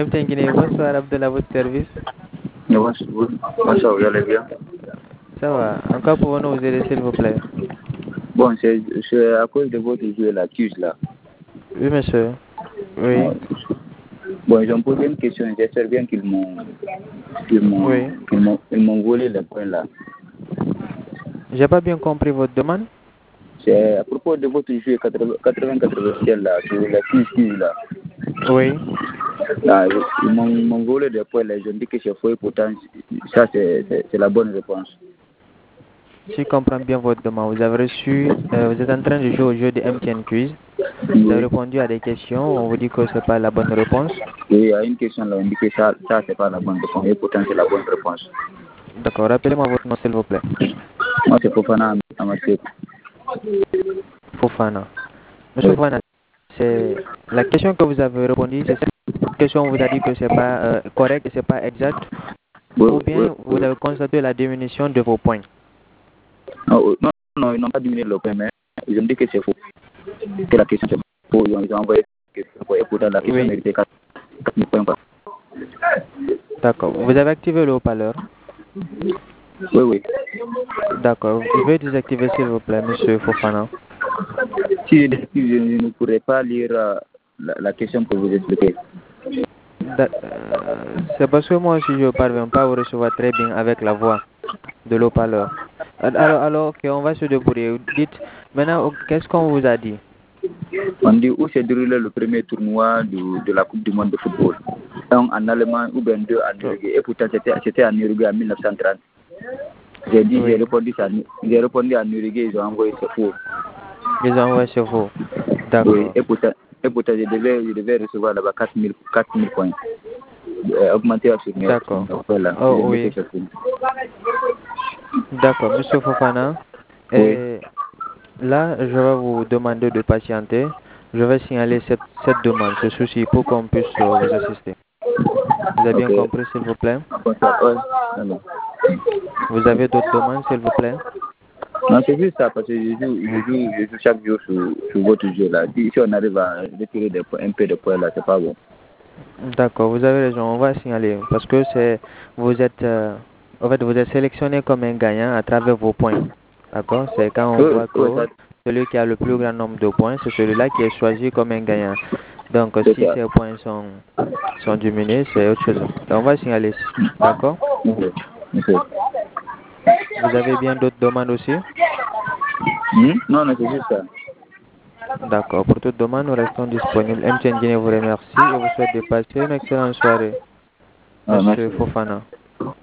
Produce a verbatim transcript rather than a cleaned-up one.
M T N Guinée, bonsoir Abdallah, à votre service. Bonsoir, bonsoir, vous allez bien? Ça va. En quoi pouvons-nous vous aider, s'il vous plaît? Bon, c'est c'est à cause de votre jeu, la Q là. Oui, monsieur. Oui. Bon, ils ont posé une question, j'espère bien qu'ils m'ont qu'ils m'ont Oui. qu'ils m'ont ils m'ont volé les points là. J'ai pas bien compris votre demande. C'est à propos de votre jeu quatre-vingts quatre-vingts là, sur la Q là. Oui. Là, ils m'ont ils m'ont volé des points là, ils ont dit que c'est faux et pourtant ça c'est c'est c'est la bonne réponse. Si je comprends bien votre demande, vous avez reçu, euh, vous êtes en train de jouer au jeu de M T N Quiz. Vous avez Oui. répondu à des questions, on vous dit que c'est pas la bonne réponse. Et il y a une question là, on dit que ça, ça c'est pas la bonne réponse et pourtant c'est la bonne réponse. D'accord, rappelez-moi votre nom, s'il vous plaît. Moi c'est Fofana Amassé. Fofana. Monsieur Oui. Fofana, c'est la question que vous avez répondu, c'est cette question, on vous a dit que c'est pas euh, correct et c'est pas exact, Oui, ou oui, bien vous oui. avez constaté la diminution de vos points. Non, non, non, ils n'ont pas diminué le pain, mais ils ont dit que c'est faux. Que la question c'est faux. Ils ont, ils ont envoyé que c'est faux. Et pourtant, la question Oui, méritait quatre mille points. Quoi. d'accord. Vous avez activé le haut-parleur. Oui, oui. D'accord. Je vais désactiver, s'il vous plaît, monsieur Fofana. Si je, si je ne pourrais pas lire euh, la, la question pour vous expliquer. Da- euh, c'est parce que moi aussi je ne parviens pas à vous recevoir très bien avec la voix de l'eau-parleur. Alors, alors, ok, on va se débrouiller. Dites, maintenant, oh, qu'est-ce qu'on vous a dit? On dit où s'est déroulé le premier tournoi de, de la Coupe du monde de football. Un en Allemagne ou bien deux en Oh, Uruguay. Et pourtant, c'était, c'était en Uruguay en mille neuf cent trente. J'ai dit, j'ai oui, répondu, ça, j'ai répondu en Uruguay, ils ont envoyé ce faux. ils envoient sur vous. Oui, D'accord, et pourtant, et pourtant je, devais, je devais recevoir là-bas quatre mille points. Euh, augmenter sur mes d'accord. voilà, Oh j'ai dit que oui, c'est faux. d'accord, monsieur Fofana. Oui, Et là, je vais vous demander de patienter. Je vais signaler cette, cette demande, ce souci, pour qu'on puisse euh, vous assister. Vous avez bien ok. compris, s'il vous plaît? Comme ça, ouais, alors. Vous avez d'autres demandes, s'il vous plaît? Non, c'est juste ça, parce que je joue, je joue, je joue chaque jour sur, sur votre jeu là. Si, si on arrive à retirer des points, un peu de points là, c'est pas bon. D'accord, vous avez raison, on va signaler parce que c'est vous êtes euh, en fait vous êtes sélectionné comme un gagnant à travers vos points. D'accord? C'est quand on Oui, voit oui, que ça, celui qui a le plus grand nombre de points, c'est celui-là qui est choisi comme un gagnant. Donc c'est si ça. ces points sont sont diminués, c'est autre chose. Donc, on va signaler. D'accord? Ok, ok. Vous avez bien d'autres demandes aussi? Hmm? Non, non, c'est juste ça. D'accord. Pour toute demande, nous restons disponibles. M T N Guinée vous remercie et vous souhaite de passer une excellente soirée. Ah, Monsieur merci. Fofana.